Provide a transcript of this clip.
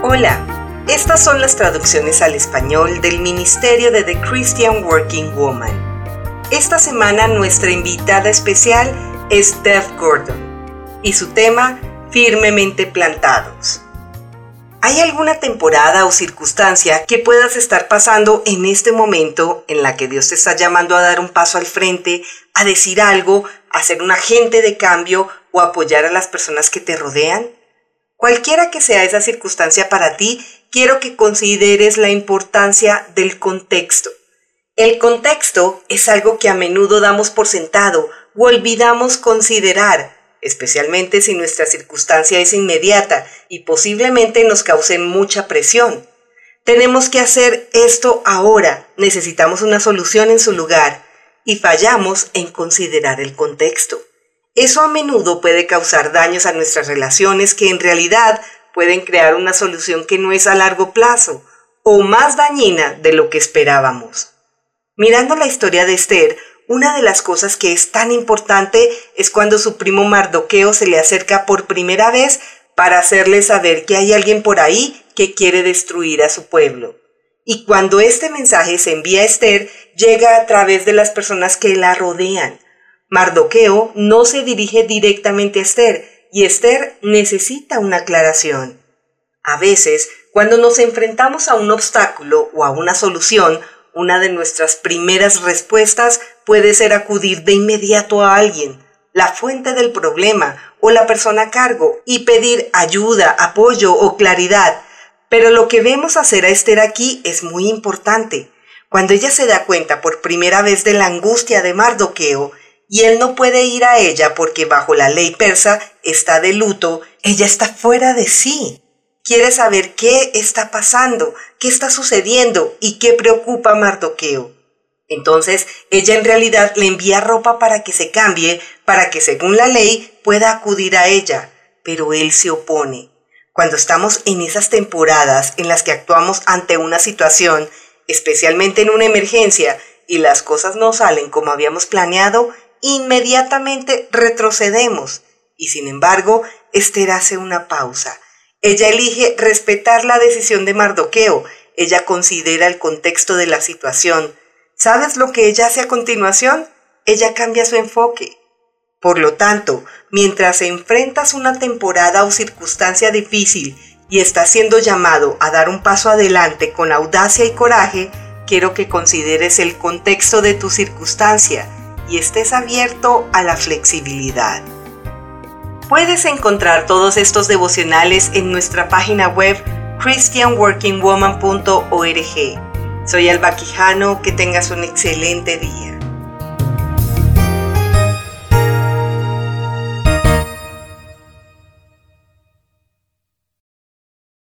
Hola, estas son las traducciones al español del Ministerio de The Christian Working Woman. Esta semana nuestra invitada especial es Deb Gordon y su tema, Firmemente Plantados. ¿Hay alguna temporada o circunstancia que puedas estar pasando en este momento en la que Dios te está llamando a dar un paso al frente, a decir algo, a ser un agente de cambio o apoyar a las personas que te rodean? Cualquiera que sea esa circunstancia para ti, quiero que consideres la importancia del contexto. El contexto es algo que a menudo damos por sentado o olvidamos considerar, especialmente si nuestra circunstancia es inmediata y posiblemente nos cause mucha presión. Tenemos que hacer esto ahora, necesitamos una solución en su lugar y fallamos en considerar el contexto. Eso a menudo puede causar daños a nuestras relaciones que en realidad pueden crear una solución que no es a largo plazo o más dañina de lo que esperábamos. Mirando la historia de Esther, una de las cosas que es tan importante es cuando su primo Mardoqueo se le acerca por primera vez para hacerle saber que hay alguien por ahí que quiere destruir a su pueblo. Y cuando este mensaje se envía a Esther, llega a través de las personas que la rodean. Mardoqueo no se dirige directamente a Esther y Esther necesita una aclaración. A veces, cuando nos enfrentamos a un obstáculo o a una solución, una de nuestras primeras respuestas puede ser acudir de inmediato a alguien, la fuente del problema o la persona a cargo, y pedir ayuda, apoyo o claridad. Pero lo que vemos hacer a Esther aquí es muy importante. Cuando ella se da cuenta por primera vez de la angustia de Mardoqueo, y él no puede ir a ella porque bajo la ley persa está de luto, ella está fuera de sí. Quiere saber qué está pasando, qué está sucediendo y qué preocupa a Mardoqueo. Entonces, ella en realidad le envía ropa para que se cambie, para que según la ley pueda acudir a ella, pero él se opone. Cuando estamos en esas temporadas en las que actuamos ante una situación, especialmente en una emergencia, y las cosas no salen como habíamos planeado, inmediatamente retrocedemos. Y sin embargo, Esther hace una pausa. Ella elige respetar la decisión de Mardoqueo. Ella considera el contexto de la situación. ¿Sabes lo que ella hace a continuación? Ella cambia su enfoque. Por lo tanto, mientras enfrentas una temporada o circunstancia difícil y estás siendo llamado a dar un paso adelante con audacia y coraje, quiero que consideres el contexto de tu circunstancia y estés abierto a la flexibilidad. Puedes encontrar todos estos devocionales en nuestra página web christianworkingwoman.org. Soy Alba Quijano, que tengas un excelente día.